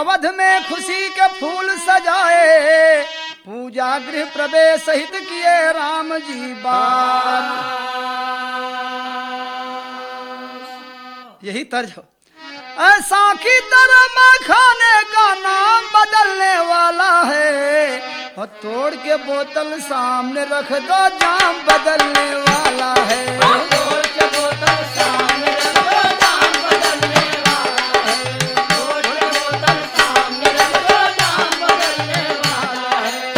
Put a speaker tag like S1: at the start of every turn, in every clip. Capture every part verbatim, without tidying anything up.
S1: अवध में खुशी के फूल सजाए, पूजा गृह प्रवेश सहित किए राम जी बात। यही तर्ज हो। ऐसा की तरह मैं खाने का नाम बदलने वाला है, और तोड़ के बोतल सामने रख दो जाम बदलने वाला है।
S2: तोड़ के बोतल सामने रख दो जाम बदलने वाला है। तोड़ के बोतल सामने रख दो जाम बदलने वाला है।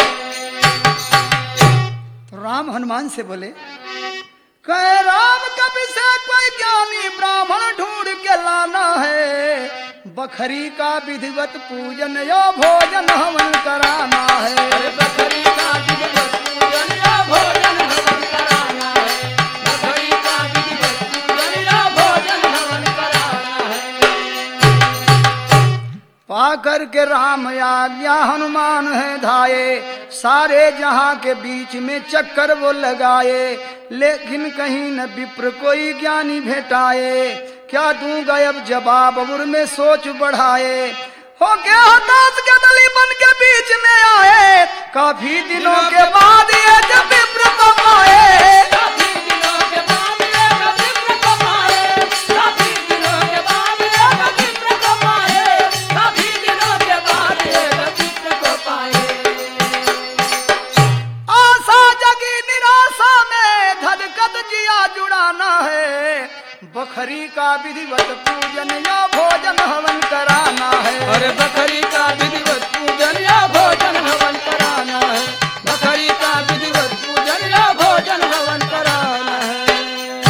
S1: तो राम हनुमान से बोले, कहे राम कभी से कोई ज्ञानी ब्राह्मण ढूंढ के लाना है, बखरी का विधिवत पूजन या भोजन हवन कराना है।
S2: बकरी का विधिवत पूजन या भोजन हवन कराना है। बकरी का विधिवत पूजन या भोजन हवन कराना है।
S1: पा कर के राम आज्ञा हनुमान है धाये, सारे जहां के बीच में चक्कर वो लगाए, लेकिन कहीं न विप्र कोई ज्ञानी भेटाए। क्या दूंगा अब जवाब उर में सोच बढ़ाए, हो गया हताश के दली बन के बीच में आए, काफी दिनों के बाद ये जब विप्र को पाए।
S2: काफी दिनों के बाद ये जब विप्र को पाए। काफी दिनों के बाद ये जब विप्र को पाए। काफी दिनों के बाद ये जब विप्र को पाए।
S1: आशा जगी निराशा में धड़कत जिया जुड़ाना है, बखरी का विधिवत पूजन या भोजन हवन कराना है।
S2: अरे बकरी का विधिवत पूजन या भोजन हवन कराना है। बकरी का विधिवत पूजन या भोजन हवन कराना है।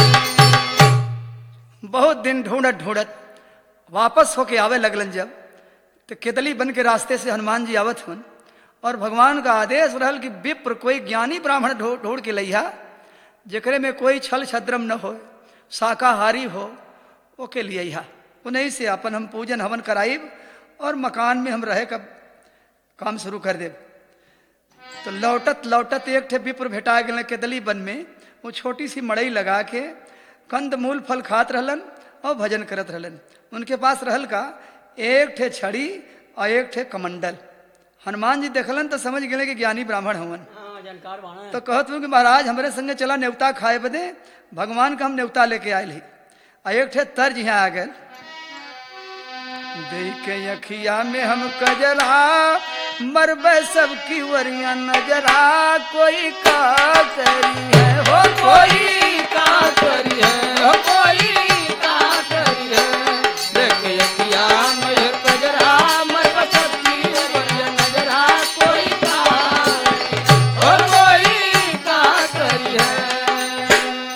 S1: बहुत दिन ढूंढत ढूंढत वापस होके आवे लगलन जब, तो केतली बन के रास्ते से हनुमान जी आवत हुन, और भगवान का आदेश रहल कि विप्र कोई ज्ञानी ब्राह्मण ढूंढ के लइहा, जेकरे में कोई छल छद्रम न हो, शाकाहारी हो, ओके लिए यहाँ उन्हीं से अपन हम पूजन हवन कराइब, और मकान में हम रहे कब काम शुरू कर देब। तो लौटत लौटत एक ठे विप्र भेटा गए केतली वन में, वो छोटी सी मड़ई लगा के कंद मूल फल खात रहलन और भजन करत रहलन। उनके पास रहल का एक ठे छड़ी और एक ठे कमंडल। हनुमान जी देखलन तो समझ गए कि ज्ञानी ब्राह्मण हवन।
S2: जानकार बाणा
S1: तो कहत हूँ कि महाराज हमारे संगे चला न्योता खाए बदे, भगवान का हम न्योता लेके आयल ही। आ एक ठे तर्ज यहाँ आ गए, देख के अखिया में हम कजरा, मरबे सबकी वरिया नजरा, कोई का करी है हो कोई
S2: का करी है। हो कोई का करी है। देख यकिया में कजरा, मर सबकी वरिया नजरा, कोई का हो कोई का करी है।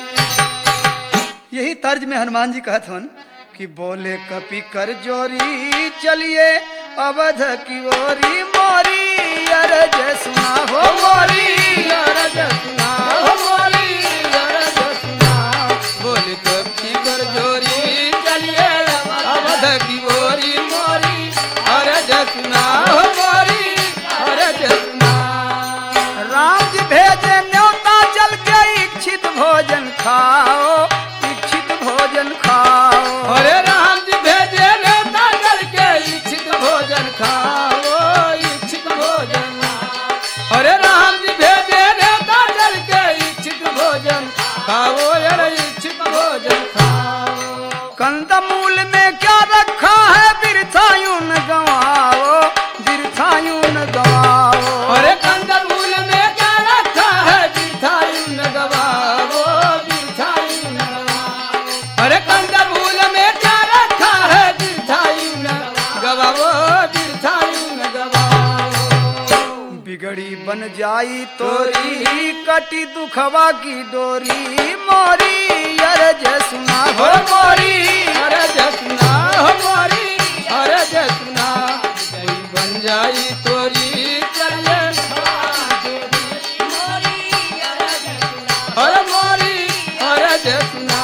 S1: यही तर्ज में हनुमान जी कहत हन कि बोले कपि कर जोरी, चलिए अवध की ओरी, मोरी अरज सुना हो मोरी
S2: अरज सुना हो मोरी अरज सुना। बोले कपि कर जोरी, चलिए अवध की ओरी, मोरी अरज सुना हो मोरी अरज सुना।
S1: राम जी भेजे न्योता चल के इच्छित भोजन खाओ, इच्छित भोजन खाओ।
S2: अरे राम जी भेजे न्योता चल के इच्छित भोजन खाओ, इच्छित भोजन। अरे राम जी भेजे न्योता चल के इच्छित भोजन खाओ, अरे इच्छित भोजन खाओ।
S1: कंदमूल में क्या रखा है, बिरथायूं न गवाओ, बिरथायूं न गवाओ।
S2: अरे कंदमूल में क्या रखा है, बिरथायूं न गवाओ, बिरथायूं न गवाओ। अरे कंदमूल में क्या रखा है, बिरथायूं न गवाओ, बिरथायूं न गवाओ।
S1: बिगड़ी बन जाई तोरी, कटी दुखवा की डोरी, मोरी अरज सुना हो
S2: हो मोरी अरज सुना हो मोरी अरज सुना। कोई बन जाई तोरी, चलिए अरे मोरी अरज सुना।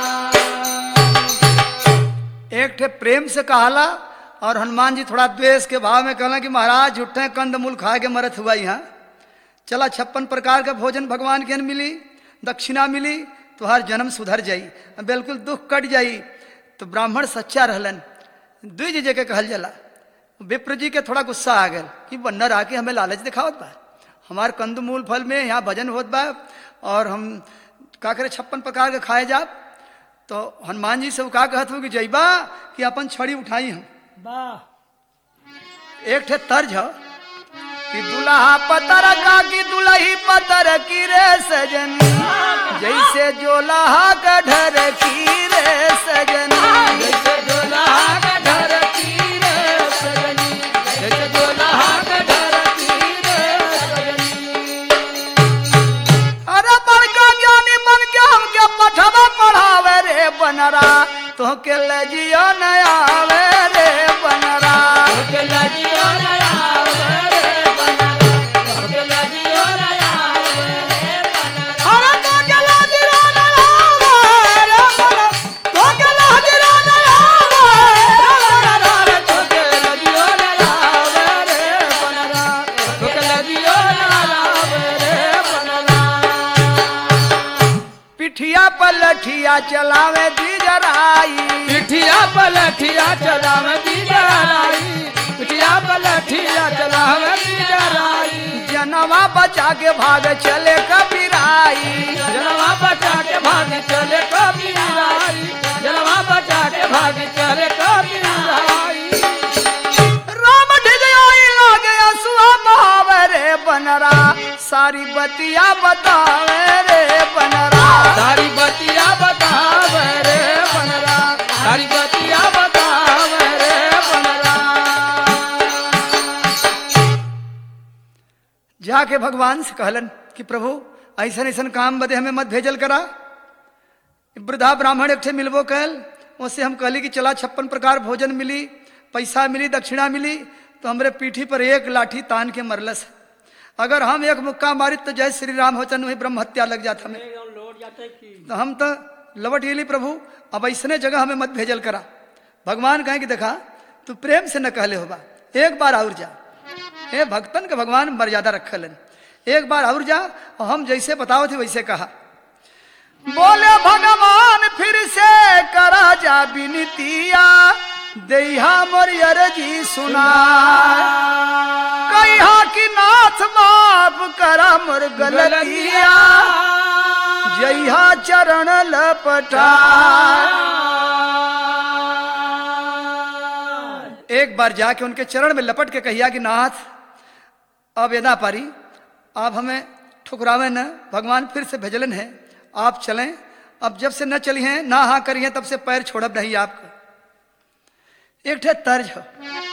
S1: एक ठे प्रेम से कहला, और हनुमान जी थोड़ा द्वेष के भाव में कहला कि महाराज झूठे कंदमूल खा के मरत हुआ यहाँ, चला छप्पन प्रकार का भोजन भगवान के मिली, दक्षिणा मिली, तुहार जन्म सुधर जाई, बिल्कुल दुख कट जाई। तो ब्राह्मण सच्चा रहलन, द्विज जे के कहल जला, विप्र जी के थोड़ा गुस्सा आ गया कि बन्नर आके हमें लालच दिखावत बा, हमार कंदमूल फल में यहाँ भजन होत बा और हम का करे छप्पन प्रकार के खाए जा। तो हनुमान जी से वो का कहत हो कि जइबा कि अपन छड़ी उठाई हम। एक ठे तर्ज है कि दुल्हा पतर का की दुल्ही पतर की रे सजनी, जैसे जोलहा का ढर की रे सजनी,
S2: जैसे जोलहा का ढर की रे सजनी, जैसे जोलहा का ढर की रे सजनी।
S1: अरे बड़का ज्ञानी बन के हम के पठवा पढ़ावे रे बनरा, तो के लजियो न आवे रे बनरा,
S2: तो के लजियो न आवे रे बनरा, तो के लजियो न आवे रे बनरा। अरे तो के लजियो न आवे रे बनरा, तो के लजियो न आवे रे बनरा, तो के लजियो न आवे रे बनरा, तो के लजियो न आवे रे बनरा।
S1: पिठिया पलठिया चलावे दीजराई,
S2: पिठिया पलठिया चलावे दीजराई, पिठिया पलठिया चलावे दीजराई।
S1: जनवा बचा के भाग चले कबीराई,
S2: जनवा बचा के भाग चले कबीराई, जनवा बचा के भाग चले कबीराई।
S1: राम ढिगोई लागे असुआ बहावे रे बनरा, सारी बतिया बतावे रे बनरा,
S2: सारी बतिया बतावे रे बनरा, सारी बतिया बतावे रे बनरा।
S1: जाके भगवान से कहलन कि प्रभु ऐसन ऐसन काम बदे हमें मत भेजल करा। वृद्धा ब्राह्मण एक ठे मिलबो कहल, उससे हम कहली कि चला छप्पन प्रकार भोजन मिली, पैसा मिली, दक्षिणा मिली, तो हमरे पीठी पर एक लाठी तान के मरलस। अगर हम एक मुक्का मारी तो जय श्री राम होचन वही ब्रह्म हत्या लग जाता हमें। तो हम तो लवट गेली प्रभु, अब ऐसने जगह हमें मत भेजल करा। भगवान कहे कि देखा तू प्रेम से न कहले होगा, एक बार और जा। हे भक्तन के भगवान मर्यादा रखलन, एक बार और जा और हम जैसे बताओ थे वैसे कहा। बोले भगवान फिर से करा जा विनतिया, देहा मोर अर्जी सुना, कहा कि नाथ माफ करा मोर गलतिया, जइहा चरण लपटा। एक बार जाके उनके चरण में लपट के कहिया कि नाथ अब एदा पारी, आप हमें ठुकरावे न, भगवान फिर से भेजलन है, आप चलें। अब जब से न चली हैं ना हाँ करिए तब से पैर छोड़ब नहीं आपको। एक ठे तर्ज हो,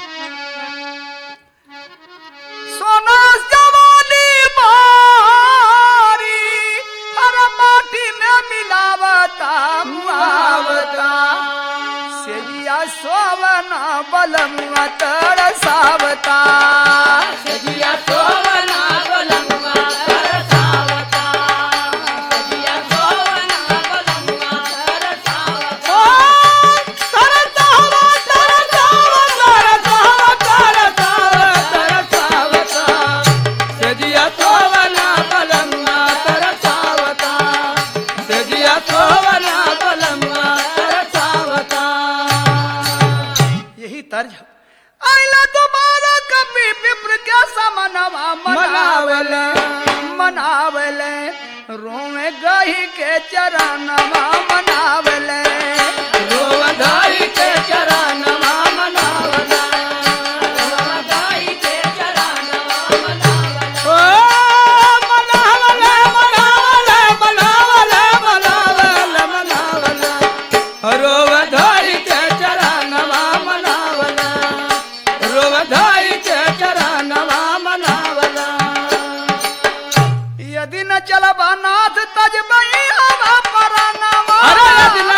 S1: सोना जवानी बारी, हर माटी में मिलावता मुआवता, सेजिया सोवना बलमुआ तरसावता,
S2: सजिया सोवना बलमुआ तरसावता, सजिया सोवना बलमुआ तरसावता। तरसावा तरसावा तरसावा तरसावा सजिया सोवना बलमुआ तरसावता, सजिया सोवना बलमुआ तरसावता।
S1: यही तर्ज है। आइला दोबारा कभी विप्र के समनवा मनावले मनावले, रोवे गही के चरणवा मनावले,
S2: रोवधाई के चरणवा मनावला, रोवधाई के चरणवा मनावला। ओ मनावला मनावला मनावला मनावला मनावला, रोवधाई के चरणवा मनावला, रोवधाई के चरणवा मनावला।
S1: यदि न चलबा नाथ तजबई हवा परनवा,
S2: अरे यदि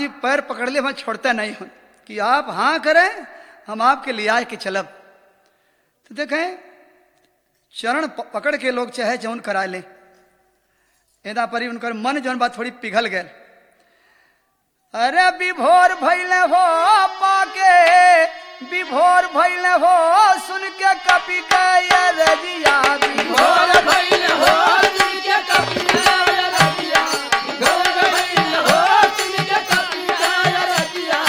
S1: पैर पकड़ ले मैं छोड़ता नहीं हूं कि आप हाँ करें हम आपके लिए आए कि चलब। तो देखें चरण प- पकड़ के लोग चाहे जौन करा ले एदा परी उनकर मन जौन बात थोड़ी पिघल गए। अरे विभोर भैले हो पाके विभोर भैले हो सुन के कपी के ये रजिया
S2: घोर भइल हो सुन के कपिया रजिया घोर भइल हो सुन के कपिया रजिया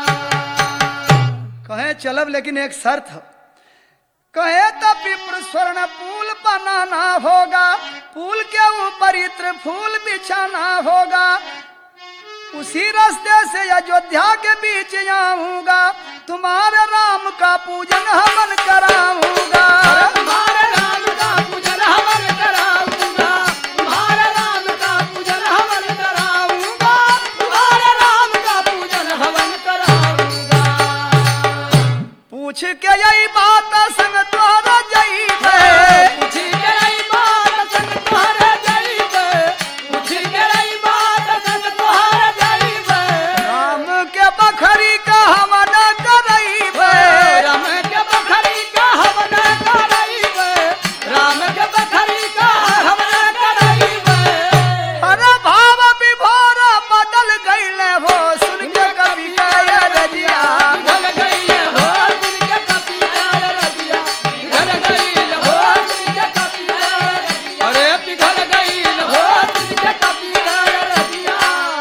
S1: कहे चलब लेकिन एक शर्त हो। कहे तो विप्र स्वर्ण पुल बनाना होगा, पुल के ऊपर इत्र फूल बिछाना होगा, उसी रास्ते से अयोध्या के बीच जाऊंगा, तुम्हारे राम का पूजन हवन कराऊंगा।
S2: तुम्हारे राम का पूजन हवन कराऊंगा, तुम्हारे राम का पूजन हवन कराऊंगा, तुम्हारे राम का पूजन हवन कराऊंगा।
S1: पूछ के यही बात संग तोरा जइबे,
S2: पूछ के रही बात संग तोहरे जइबे, पूछ के रही बात संग तोहरे जइबे।
S1: राम के बखरी का हवन करइबे,
S2: राम के बखरी का हवन करइबे, राम के बखरी का हवन करइबे।
S1: अरे भाव विभोर बदल गईले हो सुन के कवि का ये रजिया।
S2: पिघल गइल हो सुन के कपिया रजिया, पिघल गइल हो सुन के कपिया रजिया। अरे पिघल गइल हो सुन के कपिया रजिया।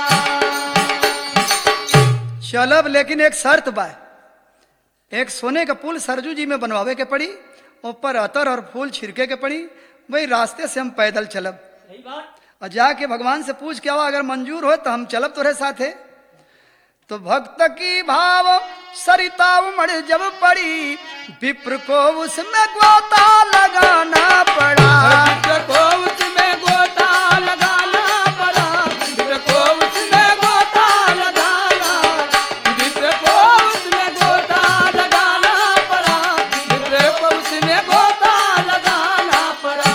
S1: चलब लेकिन एक शर्त बा, एक सोने का पुल सरजू जी में बनवावे के पड़ी, ऊपर अतर और फूल छिड़के के पड़ी, वही रास्ते से हम पैदल चलब। और जाके भगवान से पूछ के आओ अगर मंजूर हो तो हम चलब तोरे साथे। तो भक्त की भाव सरिता उमड़ जब पड़ी, विप्र को उसमें गोता लगाना पड़ा।
S2: विप्र को उसमें गोता लगाना पड़ा, विप्र को उसमें गोता लगाना, विप्र को उसमें गोता लगाना पड़ा, विप्र को उसमें गोता लगाना पड़ा।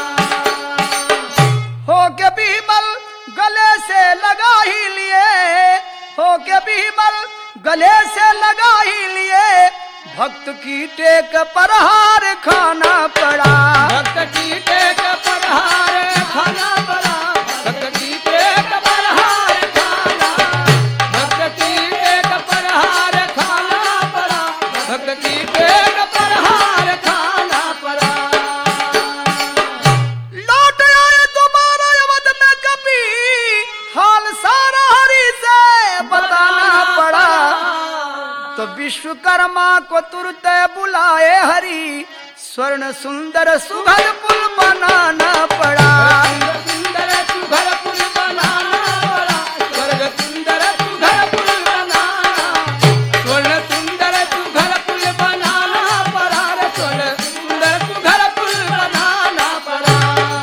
S1: हो के बीमल गले से लगा ही लिए, हो के बीमल गले से लगा ही लिए, भक्त की टेक पर हार खाना पड़ा।
S2: भक्त की टेक पर हार खाना पड़ा, भक्त की टेक पर हार खाना, भक्त की टेक पर हार खाना पड़ा, भक्त की टेक पर हार खाना पड़ा।
S1: लौट आए तुम्हारा अवध में कभी, हाल सारा हरि से बताना पड़ा। तो विश्वकर्मा को तुरंत बुलाए हरि, स्वर्ण सुंदर सुभग पुल बनाना पड़ा।
S2: सुंदर सुघर पुल बनाना पड़ा, स्वर्ग सुंदर सुघर पुल बनाना, स्वर्ण सुंदर सुघर पुल बनाना पड़ा, रे स्वर्ण सुंदर सुघर पुल बनाना पड़ा।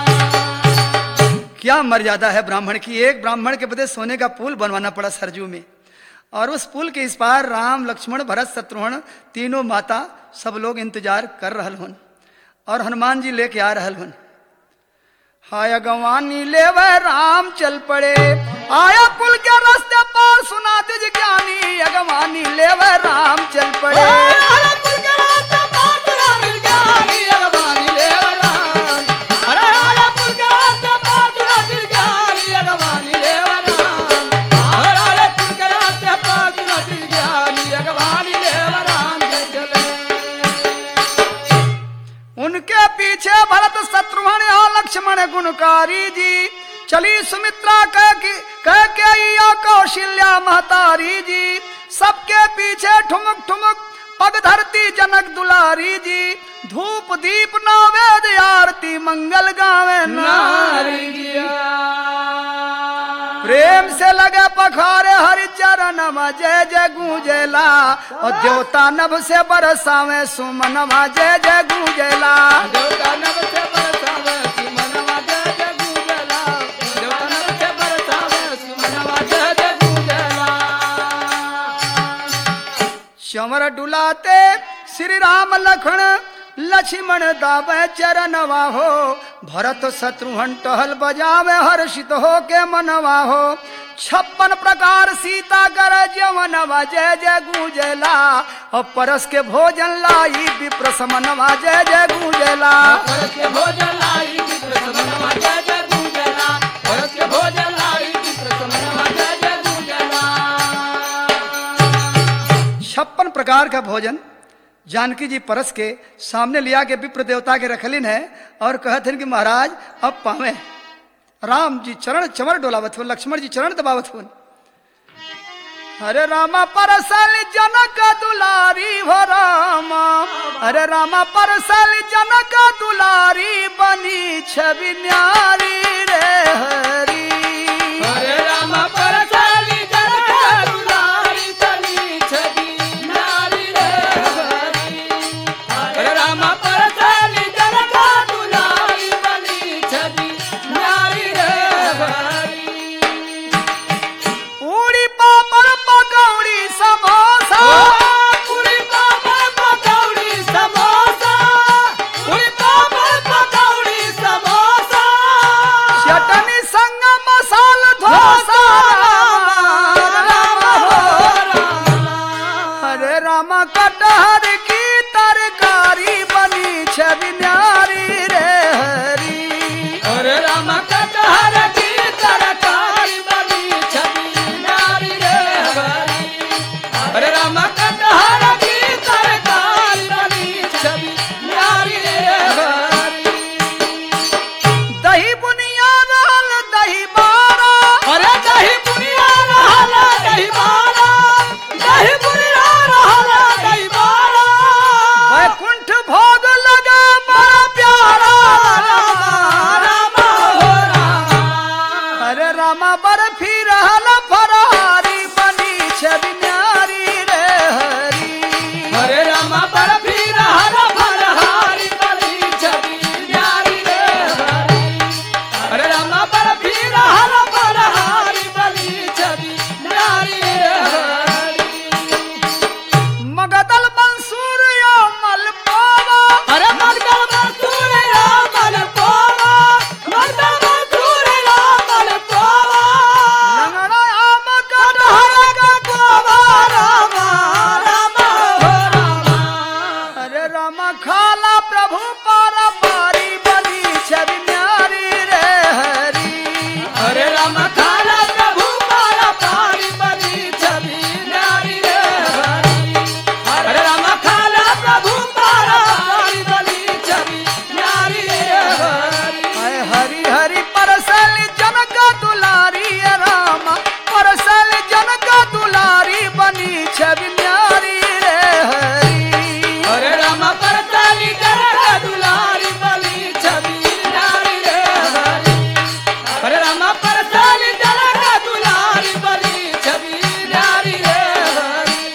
S1: क्या मर्यादा है ब्राह्मण की, एक ब्राह्मण के बदले सोने का पुल बनवाना पड़ा सरजू में। और उस पुल के इस पार राम लक्ष्मण भरत शत्रुघ्न तीनों माता सब लोग इंतजार कर रहल हुन और हनुमान जी लेके आ रहल हुन। हाय गवानी लेवे राम चल पड़े, आया पुल के रास्ते पार सुना तुझ ज्ञानी, अगवानी लेवे राम चल पड़े।
S2: हरे पुल के रास्ते पार तुझा मिल ज्ञानी, अगवानी लेवे राम। हरे हरे पुल के रास्ते पार तुझा मिल ज्ञानी, अगवानी लेवे राम। हरे हरे पुल के रास्ते पार तुझा मिल ज्ञानी, अगवानी लेवे राम। जय चले
S1: उनके पीछे भरत शत्रुघ्न और लक्ष्मण गुणकारी जी, चली सुमित्रा कह की कह के या कौशल्या महतारी जी, सबके पीछे ठुमक ठुमक पग धरती जनक दुलारी जी, धूप दीप नवेद आरती मंगल गावे नारी
S2: नारी
S1: जी।
S2: जिया।
S1: प्रेम से लगे पखारे हरि चरण जय जय गूंजेला, और देवता नभ से बरसावे सुमनवा जय जय गूंजेला।
S2: देवता नभ से बरसावे सुमनवा जय जय गूंजेला, देवता नभ से बरसावे सुमनवा जय जय गूंजेला।
S1: चमर डुलाते श्री राम लखन लक्ष्मण दावे चरणवा हो, भरत शत्रुघ्न टहल बजावे हर्षित हो के मनवा हो। छप्पन प्रकार सीता कर जवनवा जय जय गूंजला और परस के भोजन लाई विप्र समनवा जय जय गूंजला
S2: परस के भोजन लाई विप्र समनवा जय जय गूंजला परस के भोजन लाई विप्र समनवा जय जय गूंजला।
S1: छप्पन प्रकार का भोजन जानकी जी परस के सामने लिया के विप्र देवता के रखलिन है और कहते हैं कि महाराज अब पावे। राम जी चरण चमर डोलावत हो, लक्ष्मण जी चरण दबावत हो। अरे रामा परसल जनक दुलारी हो रामा, अरे रामा परसल जनक दुलारी बनी छवि न्यारी रे हरी।
S2: अरे रामा परसल जनक दुलारी बनी छवि न्यारी रे हरी। अरे रामा परसल जनक दुलारी बनी छवि न्यारी रे हरी।
S1: पूरी पापड़ पकौड़ी समोसा,
S2: पूरी पापड़ पकौड़ी समोसा, पूरी पापड़ पकौड़ी समोसा,
S1: चटनी संग मसाल डोसा रामा हो। अरे रामा कटहर की तरकारी बनी छवि न्यारी रे हरी।
S2: अरे रामा कटहर की तरकारी बनी छवि न्यारी रे हरी। अरे रामा कटहर की तरकारी बनी छवि न्यारी रे हरी।
S1: दही बुनिया रहल दही बारा,
S2: अरे दही बुनिया रहल दही बारा, दही बुनिया रहल दही बारा।
S1: वैकुंठ भोग लगा बड़ा प्यारा
S2: रामा हो रामा।
S1: अरे रामा बर्फी रहल फरारी बनी छवि न्यारी रे हरी।
S2: अरे रामा बर्फी रहल फरहारी बनी छवि न्यारी रे हरी। अरे रामा बर्फी रहल फरहारी बनी छवि न्यारी रे हरी।
S1: मगदल मंसूर यो मलपावा,
S2: अरे मर्दल मंसूर रामल पोवा, मर्दल मंसूर रामल पोवा।
S1: लंगड़ा आम
S2: कटहर का पोवा रामा, रामा हो रामा।
S1: अरे रामा खाला प्रभु पारा पारी बनी छवि न्यारी रे हरी।
S2: अरे रामा खाला प्रभु पारा पारी बनी छवि न्यारी रे हरी। अरे रामा खाला प्रभु पारा पारी बनी छवि न्यारी रे हरी।
S1: हाय हरी हरी परसल जनक दुलारी रामा, परसल जनक दुलारी बनी छवि न्यारी रे हरी।
S2: अरे रामा परसाली जनक दुलारी बनी छवि न्यारी रे हरी। अरे रामा परसाली जनक दुलारी बनी छवि न्यारी रे हरी।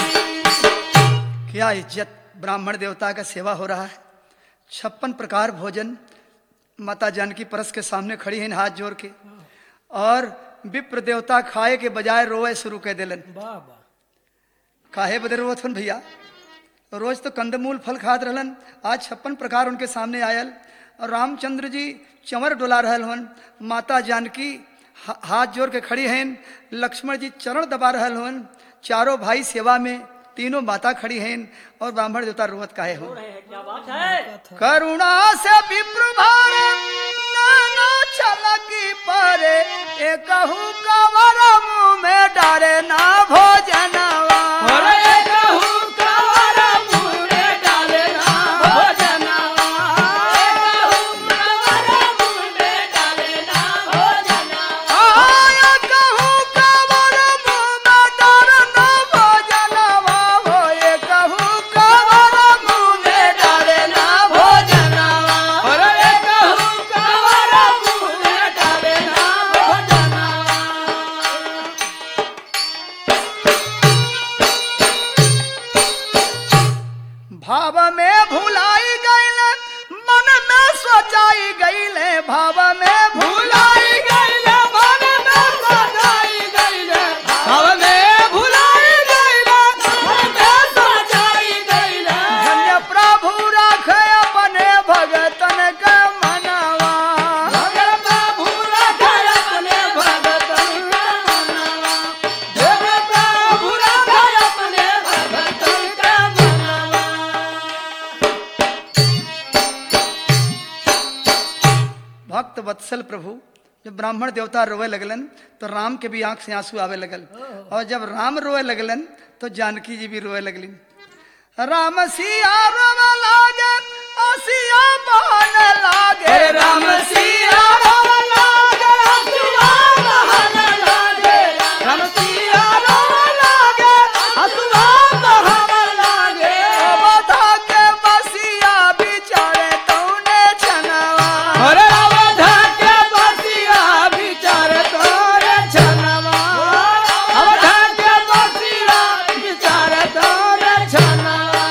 S1: क्या इज्जत ब्राह्मण देवता का सेवा हो रहा है। छप्पन प्रकार भोजन माता जानकी परस के सामने खड़ी है हाथ जोड़ के, और विप्र देवता खाए के बजाय रोए शुरू कर दिलन। काहे बदे रोवत हन भैया, रोज तो कंदमूल फल खात रहलन, आज छप्पन प्रकार उनके सामने आयल और रामचंद्र जी चंवर डोला रहल हन। माता जानकी हा- हाथ जोड़ के खड़ी हैं, लक्ष्मण जी चरण दबा रहल हन, चारों भाई सेवा में, तीनों माता खड़ी हैं और ब्राह्मण देवता रोवत काहे हो।
S2: क्या बात है।
S1: करुणा से विप्र भारत नाना छलकी परे, एकहु कवर मुँह में डारे ना भोजनवा।
S2: अरे कहूँ कवर मुँह में डाले ना भोजनवा। कहूँ कवर मुँह में डाले ना भोजनवा।
S1: आया कहूँ कवर मुँह में डारे ना भोजनवा, हो एकहु कवर मुँह में डारे ना भोजनवा।
S2: अरे कहूँ कवर मुँह में डाले ना भोजनवा।
S1: भाव में भुलाई गईले, मन में सोचाई गईले, भाव में भुलाई
S2: भुलाई गईले मन में सजाई गईले, भाव में भुलाई गईले, मन में सजाई गईले।
S1: धन्य प्रभु राखे अपने भगतन के मनवा।
S2: भगत प्रभु रखे अपने भगतन के
S1: वत्सल प्रभु जब ब्राह्मण देवता रोए लगलन तो राम के भी आंख से आंसू आवे लगल और जब राम रोए लगलन तो जानकी जी भी रोए लगलिन। राम सिया रोवे लागे सिया बहन लागे
S2: राम सिया रोवे लागे सिया बहन लागे राम सिया रोवे लागे सिया बहन लागे
S1: अवधा के बसिया बिचारे तौने छनवा
S2: अरे अवधा के बसिया बिचारे तोरे छनवा अवधा के बसिया बिचारे तोरे छनवा।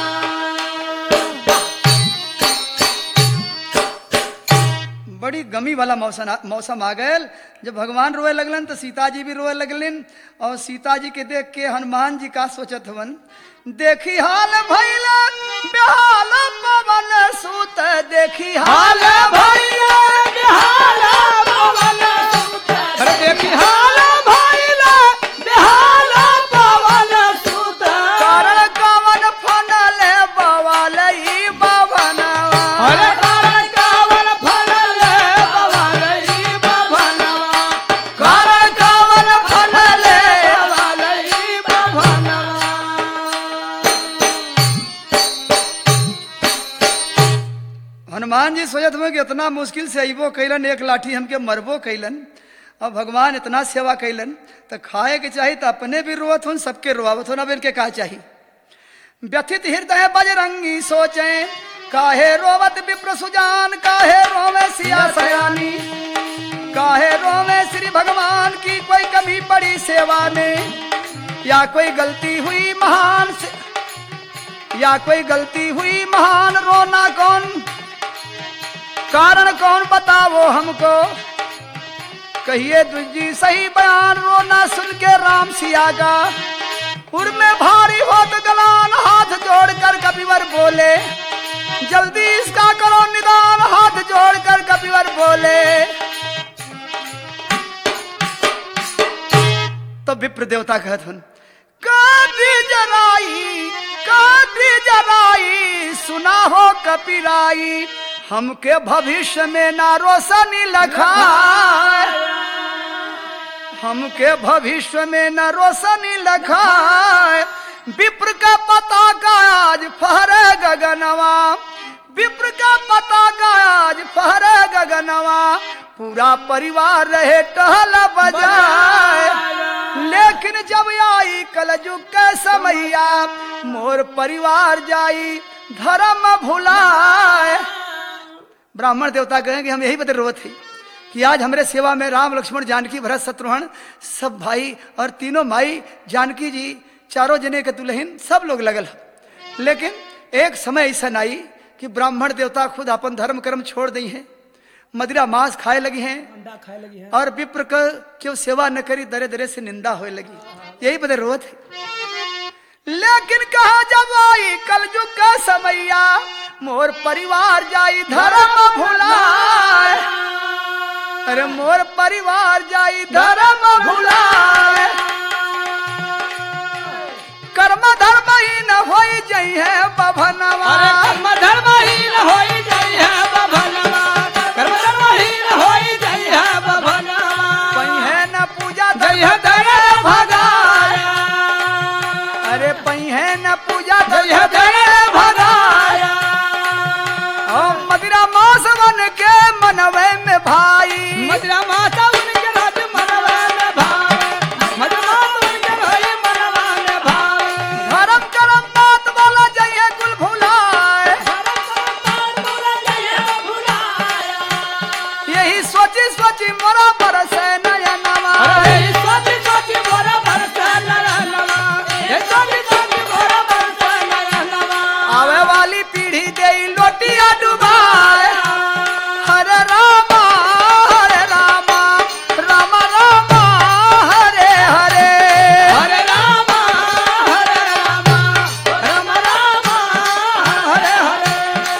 S1: बड़ी गमी वाला मौसम मौसम आ गयल जब भगवान रोए लगलन तो सीता जी भी रोए लगलिन और सीता जी के देख के हनुमान जी का सोचत हवन देखी हाल भैला बेहाल पवन सूत देखी
S2: हाल
S1: हाल
S2: भैया बेहाल पवन सूत अरे देखी हाल भैया बेहाल पवन सूत
S1: कारण कवन फनल बवाल ई बवनवा
S2: अरे कारण कावन फनल बवाल ई बभनवा
S1: कारण कवन फनल
S2: बवाल ई बभनवा।
S1: हनुमान जी सोचत हुए कि इतना मुश्किल से अइबो कैलन एक लाठी हमके मरबो कैलन अब भगवान इतना सेवा कैलन तो खाए के चाहिए तो अपने भी रोवत हूँ सबके रोआवत हो ना इनके का चाहिए। व्यथित हृदय बजरंगी सोचे काहे रोवत विप्र सुजान काहे रोवे सिया सयानी काहे रोवे श्री भगवान की कोई कमी पड़ी सेवा में या कोई गलती हुई महान से, या कोई गलती हुई महान रोना कौन कारण कौन बताओ हमको कहिए तुझी सही बयान रोना सुन के राम सिया का उर में भारी होत गलान हाथ जोड़कर कपिवर बोले जल्दी इसका करो निदान हाथ जोड़कर कपिवर बोले। तो विप्र देवता कहत हन काटी जराई काटी जराई सुना हो कपिराई हमके भविष्य में ना रोशनी लखाए हमके भविष्य में न रोशनी लखाए विप्र का पता का आज फहरे गगनवा विप्र का पता का आज फहरे गगनवा पूरा परिवार रहे टहल बजाए लेकिन जब आई कलयुग के समैया मोर परिवार जाई धर्म भुलाए। ब्राह्मण देवता कहें कि हम यही बदल रोत थे कि आज हमारे सेवा में राम लक्ष्मण जानकी भरत शत्रुघ्न सब भाई और तीनों माई जानकी जी चारों जने के दुल्हन सब लोग लगल है। लेकिन एक समय ऐसा आई कि ब्राह्मण देवता खुद अपन धर्म कर्म छोड़ दी हैं मदिरा मांस खाए लगी हैं
S2: अंडा खाए लगी है
S1: और विप्र का क्यों सेवा न करी दरे दरे से निंदा होए लगी यही बदल रोत है। लेकिन कहा जब आई कलयुग का समैया मोर परिवार जाई धर्म भुलाए अरे मोर परिवार जाई धर्म भुलाए कर्म धर्म ही न होई जई है बभनवा
S2: अरे कर्म धर्म ही न होई जई है बभनवा कर्म धर्म ही न होई जई है बभनवा
S1: पई है न पूजा
S2: जई है तेरे भगाया
S1: अरे पई है न पूजा
S2: जई है तेरे भगाया
S1: और मदिरा मांस बन के मनवे में भाई
S2: मदिरा माता उनके राज मनवा में भावे मदिरा माता उनके राज मनवा में भावे
S1: धर्म करम बात बोला जाइए कुल भुलाए यही सोची सोची मोरा बरस नयनवा
S2: अरे सोची सोची मोरा बरस नयनवा ये सोची सोची मोरा बरस नयनवा
S1: आवे वाली पीढ़ी दे लोटिया डुबाए हरे रामा हरे रामा रामा रामा हरे हरे
S2: हरे रामा हरे रामा राम रामा हरे हरे।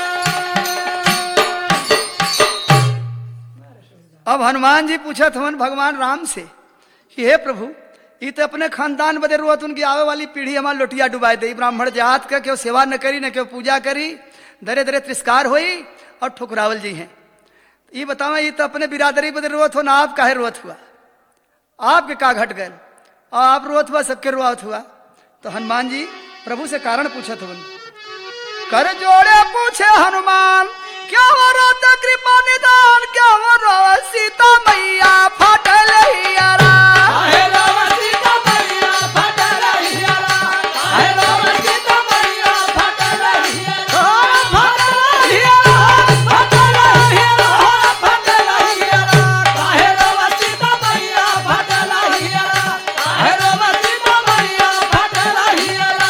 S1: अब हनुमान जी पूछत हवन भगवान राम से कि हे प्रभु ये तो अपने खानदान बदे रोत उनकी आवे वाली पीढ़ी हमार लोटिया डुबाए दे ब्राह्मण जात का क्यों सेवा न करी न क्यों पूजा करी दरे दरे तिरस्कार हुई और ठुकरावल जी हैं ये बतावा ये तो अपने बिरादरी बदल रोत हो ना, आप काहे रोत हुआ, आपके का घट गए और आप रोत हुआ सबके रोत हुआ। तो हनुमान जी प्रभु से कारण पूछत हो, कर जोड़े पूछे हनुमान क्या हो रोत कृपा निदान, क्या हो रो सीता मैया फटल हियरा।
S2: काहे रोवे सीता मैया फटल हियरा, काहे रोवे सीता मैया फटल हियरा, फटल हियरा, फटल हियरा, फटल हियरा, काहे रोवे सीता मैया फटल हियरा, काहे रोवे सीता मैया फटल हियरा।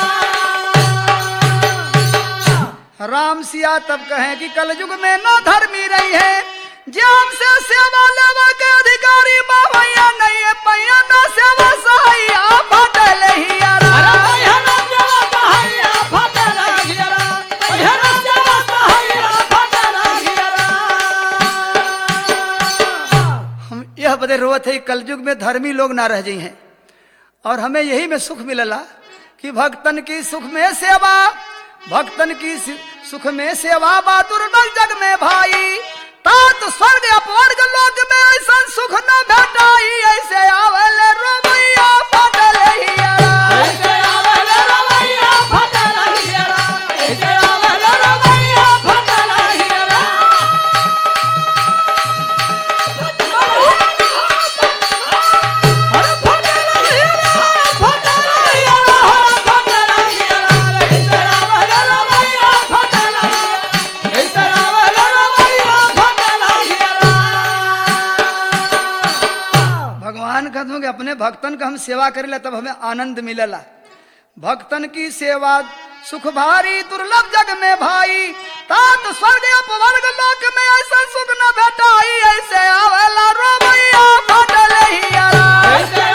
S1: राम सिया तब कहें कि कलयुग में न धर्मी रही है, ज्ञान से सेवा लेवा के अधिकारी बाबैया नहीं है, पैया न सेवा सहाइया फटल हियरा।
S2: अरे भैया ना सेवा सहाइया फटल हियरा, भैया ना सेवा सहाइया फटल हियरा।
S1: हम यह बदे रोत है कलयुग में धर्मी लोग ना रह जाई हैं, और हमें यही में सुख मिलला कि भक्तन की सुख में सेवा, भक्तन की सुख में सेवा बहादुर नल जग में भाई, तात स्वर्ग अपवर्ग लोक में ऐसा सुख न भेटाई, ऐसे आवल रोमैया फटल हियरा।
S2: ऐसे आवल रोमैया फटल हियरा, ऐसे आवल रोमैया फटल हियरा। अरे फटल हियरा, फटल हियरा, फटल हियरा, ऐसे आवल रोमैया फटल हियरा, ऐसे आवल रोमैया फटल हियरा।
S1: भगवान कहते हैं कि अपने भक्तन का हम सेवा करेला तब हमें आनंद मिलेला। भक्तन की सेवा सुख भारी दुर्लभ जग में भाई, तात स्वर्ग अपवर्ग लोक में ऐसा सुख न भेटाई, ऐसे आवेला रोमैया फटल हियरा।
S2: ऐसे